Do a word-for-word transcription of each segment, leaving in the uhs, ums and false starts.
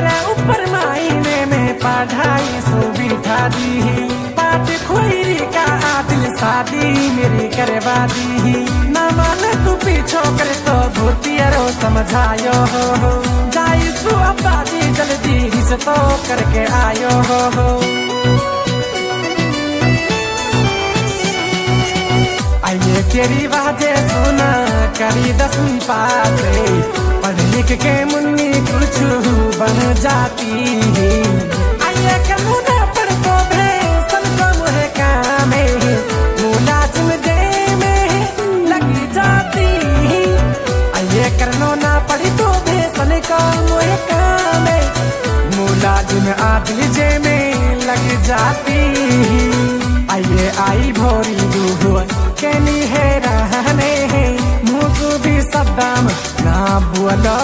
तेरे ऊपर मायने में पढ़ाई सो बिठा दी, पाट खोरी का आदिल शादी मेरी करवा दी। ना माने तू पीछो करे तो भूतियरो समझायो हो, जाई सु अब्बा जी जल्दी रिश्तो करके आयो हो। आइए तेरी बातें सुना करी दसवीं पास, पढ़ लिख के मुन्नी कुछ बन जाती। आइए कमुना पर तो भेसन को मुहे कामे, मुलाजिम दे में लगी जाती। आइए करनो ना पड़ी तो भेसन को मुहे कामे, मुलाजिम आदिल जे में लग जाती। आइए आई भोरी दूह केनी है रहने, मुझू भी सद्दाम ना बोलो,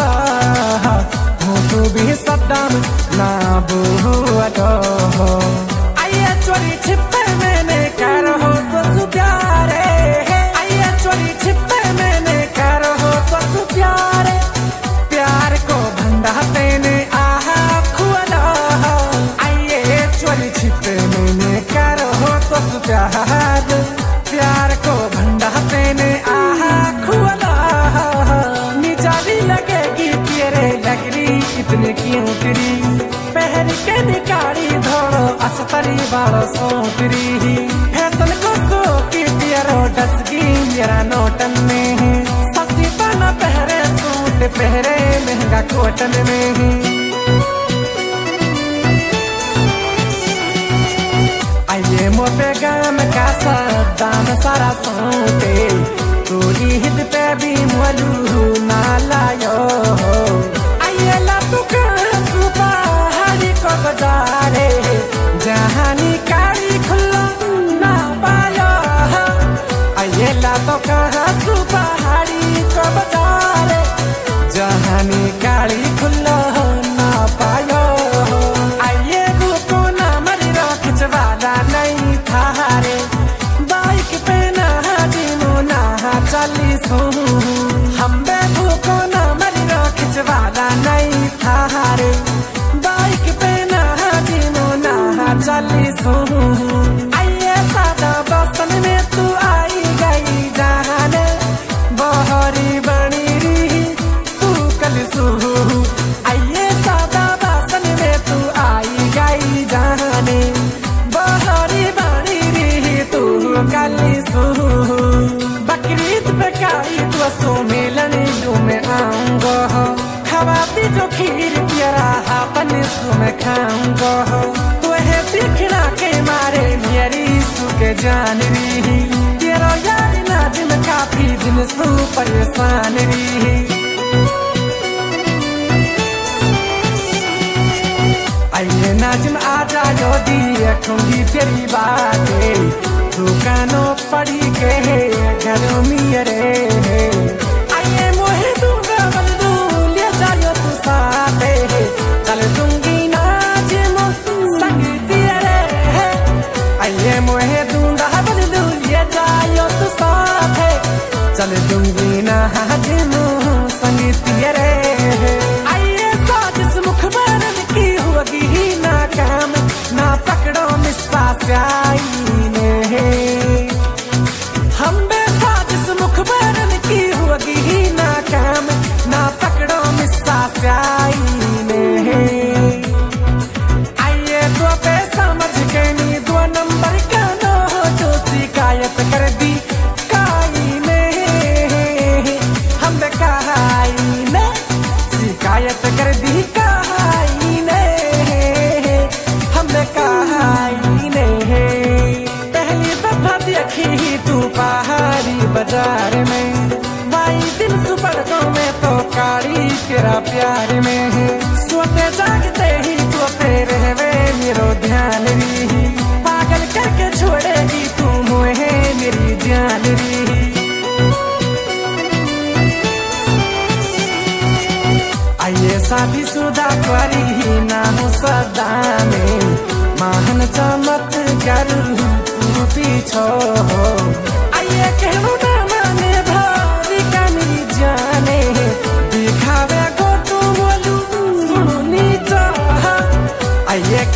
मुझू भी सद्दाम ना बोलो। आइए चोरी छिपे मैंने करो तो तू प्यारे, आइए चोरी छिपे मैंने करो तो तू प्यारे। प्यार को भंडा देने आहा खुआलो, आइए चोरी छिपे मैंने करो तो तू प्यार। प्यार को भंडा देने आहा खुआला, निजाली लगेगी तेरे लगरी इतने क्यों तेरी। पहन के निकारी धोड़ो असतरी बाड़ो सोतरी, फैसल को सो की तेरो डसगी मेरा नोटन में। ससी पाना पहरे सूट पहरे महंगा कोटन में। आइए मोटे गाम का सद्दाम सारा सोते, तू ईद पे भी मोलू ना लायो। आइए ला तू पहाड़ी को बजारे, जहानी कारी खुल्ला ना पायो। आइए ला तो कहाँ तू पहाड़ी को बजारे, जहानी कारी खुल्ला ना पायो। आइए बुको ना मरी रो खिंचवाला नहीं थारे, बाइक पे ना हाजिमो ना चालीसो। हम बेबू को ना मरी रो खिंचवाला नहीं थारे, बाइक पे ना हाजिमो ना चालीसो। आइए सादा बसन में तू आई गई जाने, बहरी बनी रही तू कल सू। आइए सादा बसन में तू आई गई जाने, बहरी बनी रही तू कल सू। बकरीद पे काई तो सो मिलन लू में आऊंगा, खवा भी जो खीर तेरा अपन सु में खाऊंगा। तो है दिखना के मारे मेरी सु के जान रही, तेरा यार नाजिम काफी दिन सु परेशान रही। आइए नाजिम आजा जो दिए ठूंगी तेरी बातें, दुकानों पड़ी के घरों मेरे। आइए मोहे दूंगा बंदू ले जायो तू साथे, चल दूंगी नाजिम संग तेरे। आइए मोहे दूंगा बंदू ले जायो तू साथे, चल दूंगी नाजिम संग तेरे। आइए साजिश मुखबरन की होगी ना काम, ना पकड़ो मिस्सा स्याई ने। हम बेसाजिश मुखबरन की होगी ना काम, ना पकड़ो मिस्सा स्याई ने। आइए तो पे समझ के नी दो नंबर का नो जो शिकायत कर दी काई ने। हम काई ने शिकायत कर दी काई ने, हम काई ने। पहली दफा देखी तू पहाड़ी बाजार में, भाई दिन सुबह में तो कारी तेरा प्यार में। सोते जागते ही तो तेरे वे मेरो ध्यान रही, पागल करके छोड़ेगी तू मुझे मेरी जान रही। आइए शादी शुदा करी ना हो सदा में, महान चमत करू तू पीछो। आइए कहूँ ना माने भारी का मेरी जाने, दिखावे को तू बोलू सुनू नी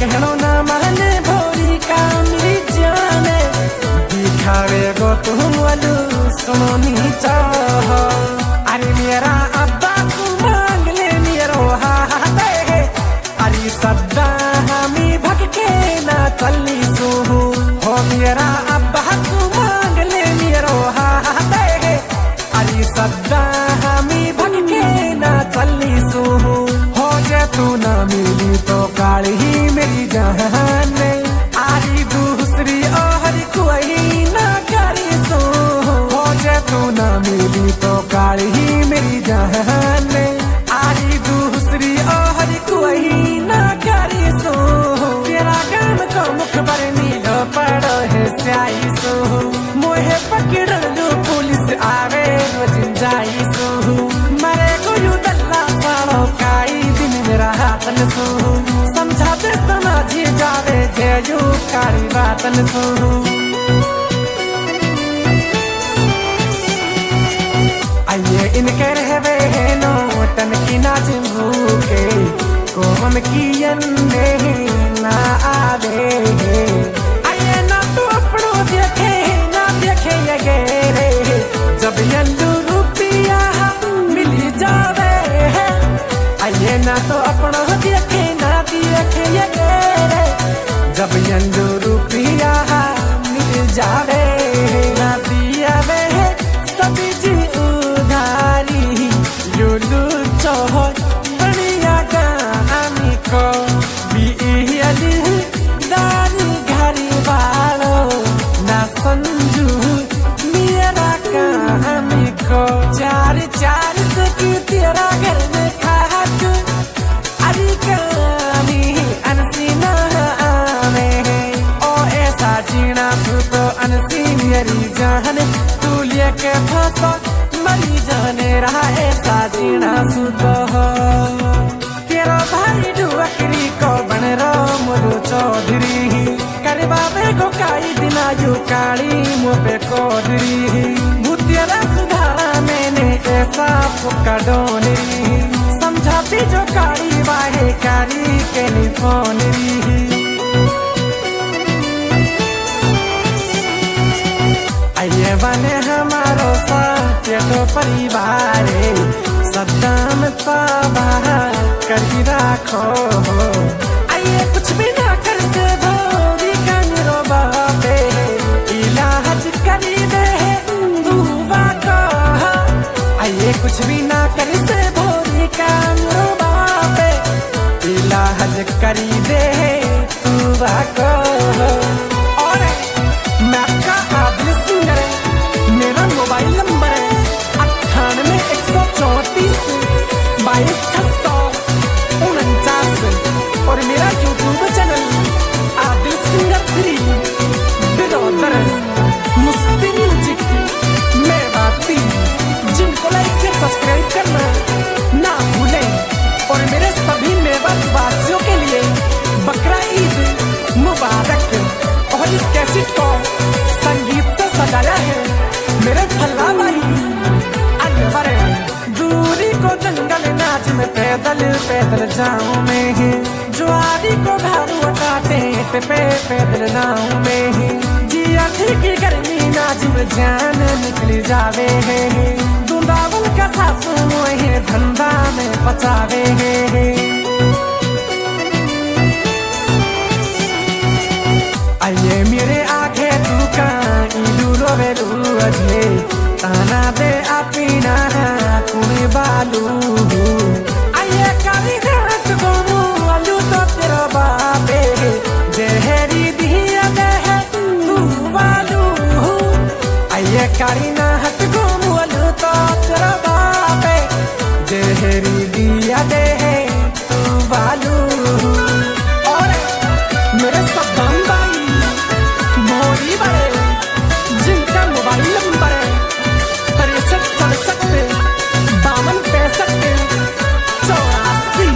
कहनो ना माने भोरी का मेरी जाने दिखावे गो तुम वालू सुनो नी चाह अरे मेरा अब्बा तू मांग ले मेरो हाथ है अरे सदा हमी भटके ना चली सू हो मेरा अब्बा तू मांग ले मेरो हाथ है अरे सदा हमी भटके ना चली सू हो जे तू ना मिली तो काली ही मेरी जान आरी दूसरी और कोई ना करी सो हो जे तू ना मिली तो काली ही मेरी जान आरी दूसरी और कोई ना करी सो तेरा गान को मुख पर नीलो पड़ो है स्याही सो मोहे पकड़ लो पुलिस आवे रोज जाई सो मरे को यू दल्ला साड़ो काई दिन मेरा हाथ न सो समझाते समझी जावे जे यू कारी बात न सो आइए इनके रहवे है नोटन की नाचिम भूखे कोम की अन्ने ना आवे आइए ना तो अपनों देखे ना देखे ये गेरे जब यल्लू रुपिया मिली जावे आइए ना तो अपनों देखे ना देखे ये गेरे जब यल्लू रुपिया मिल जावे ना दिया वे सभी जी उधारी लुलु चोहो बढ़िया गानी को बियली दारी घरी वालो ना संजू मेरा कहानी को चार चार सकी तेरा घर में खाक अरे कहानी अनसी ना आवे ओ ऐसा जीना तू तो अनसी मेरी जान तू लेके फंसा मरी जाने रहा ऐसा जीना सुतो हो तेरा भाई डुअकरी को बन रो मुरु चौधरी करवावे को काई दिना यू काली मुझे कोडरी भूतिया सुधारा मैंने ऐसा फुका डोनी समझाती जो काली वाहे कारी टेलीफोनरी आइए बने हमारो साथ तो परिवार सद्दाम ताबा करी राखो आइए कुछ भी ना कर से भोरी कंगरो बापे इलाज करी दे दुआ को आइए कुछ भी ना कर से भोरी कंगरो बापे इलाज करी दे दुआ को और मैं का आदिल सिंगर मेरा मोबाइल नंबर है अट्ठानवे एक सौ चौतीस बाईस छह सौ उनचास और मेरा YouTube channel Adil singer three बिदौतर मुस्ती म्यूजिक में बाती जिनको लाइक से सब्सक्राइब करना ना भूलें और मेरे सभी मेवात वासियों के लिए बकरा ईद मुबारक और इस कैसेट को संगीत से सजाया है मेरे भल्ला भाई अनवर दूरी को जंगल नाच में पैदल पैदल जाऊं मैं ज्वारी को घारू काटे पे पैदल नाऊं मैं जिया की गर्मी नाच में जान निकल जावे है दुंदावल का सासू है धंधा में बचावे है आइए मेरे आगे तू का इलू रोवे लूझे ताना दे अपना कुने बालू आइए काली रात को मुआलू तो तेरा बापे जहरी दिया दे तू बालू आइए काली ना हट को मुआलू तो तेरा बापे जहरी दिया दे तू बालू और मेरे सद्दाम भाई मोरी बड़े जिनका मोबाइल नंबर है तिरसठ सड़सठ बावन पैंसठ चौरासी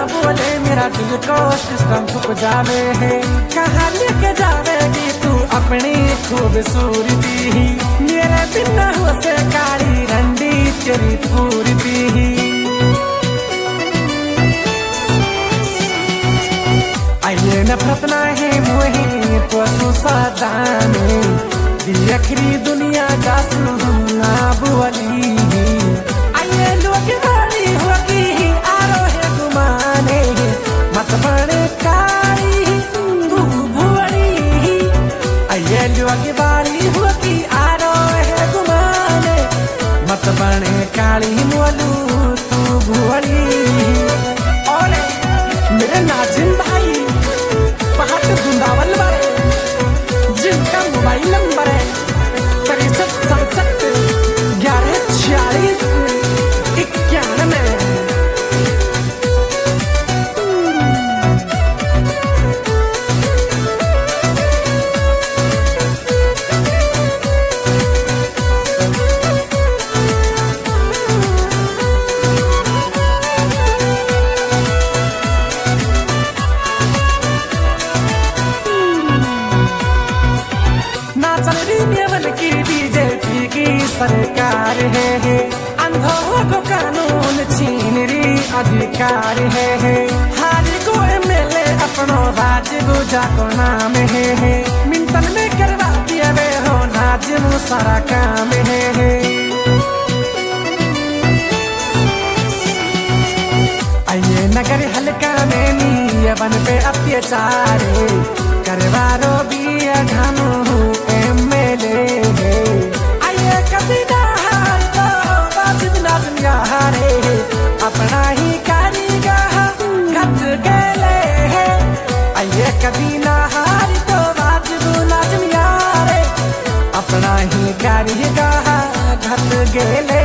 बोले मेरा दिल को सिस्टम थुक जावे है। कहाँ लेके जावेगी तू अपनी खूबसूरती, मेरे बिना हो से काली रंडी तेरी पूरती। आइए नफरत ना है मोहे पशु सदाने, दिखरी दुनिया जासू ना बुअली। आइए लोग बड़ी होगी आरो है गुमाने, मत बड़े कारी तू भुअली। आइए लोग बड़ी होगी आरो है गुमाने, मत बड़े काली मोलू तू भुअली। और मेरे नाजिम भाई पहाड़ वृंदावन वाले, जिनका मोबाइल नंबर है तिरसठ सड़सठ ग्यारह छियालीस इक्यानवे। की बीजेपी की सरकार है, है अंधों को कानून छीन री अधिकार है, है हाजी को एमएलए अपनो राज्य गुजा को नाम है, है मिंटन में करवा दिया वे हो नाजिम सारा काम है, है आइए नगर हल्का में नियमन पे अत्याचार करवा रो भी ढामू एमएलए है। आइए कभी ना हार तो बाजिद ना दुनिया हारे, अपना ही कारीगर घट गए है। आइए कभी ना हार तो बाजिद ना दुनिया हारे, अपना ही कारीगर घट गए।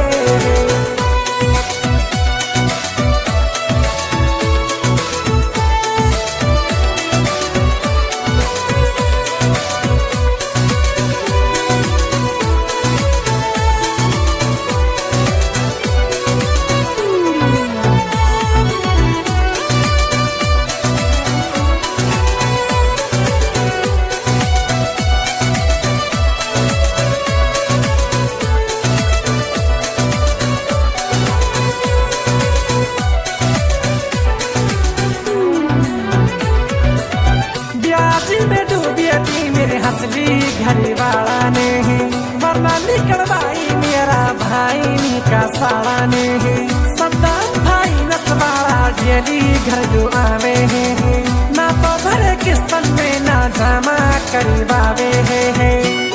हंसली घड़ी वाला ने वरना निकलवाई मेरा भाई का साला ने। सद्दाम भाई नसवाड़ा डेली घर जो आवे है, ना तो भरे किस्तन में ना जमा करवावे है।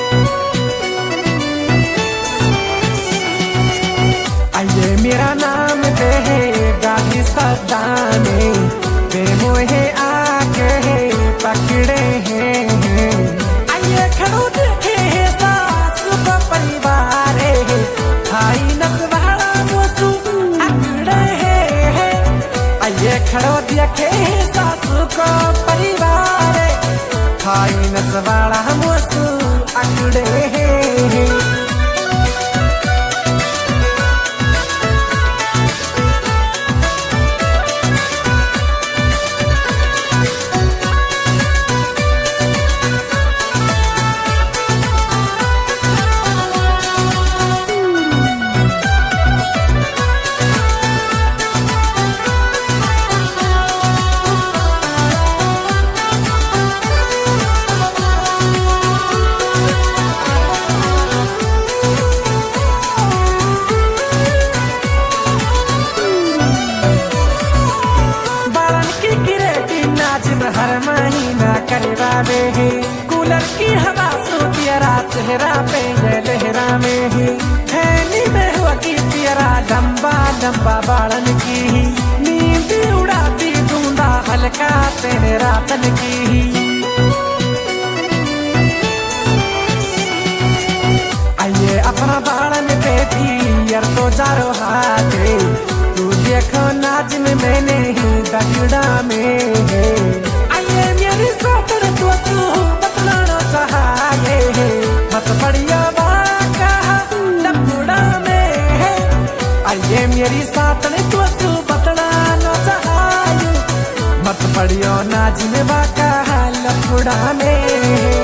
आइए मेरा नाम दे है गाड़ी सद्दाने, वे मोहे आके पकड़े हैं। खड़ो देखे है सासु का परिवार है, भाई नसवाड़ा मोसू अकड़े है। आइए खड़ो देखे है सासु का परिवार है, भाई नसवाड़ा मोसू अकड़े है। हर महीना करवावे है, कूलर की हवा सो तेरा चेहरा पे ये लहरा में ही। थैली में हुआ की तेरा लंबा लंबा बालन की, नींद उड़ाती बूंदा हल्का तेरे रातन की। आइए अपना बालन पे भी यार तो जारो हाथ, तू देखो नाजिम मैंने ही दगड़ा में है। आइए मेरी सोचड़ तो तू बतलाना चाहे, मत बढ़िया बाका लपड़ा में है। आइए मेरी साथ तो तू बतलाना चाहे, पड़ियो नाच में बाका लफड़ा में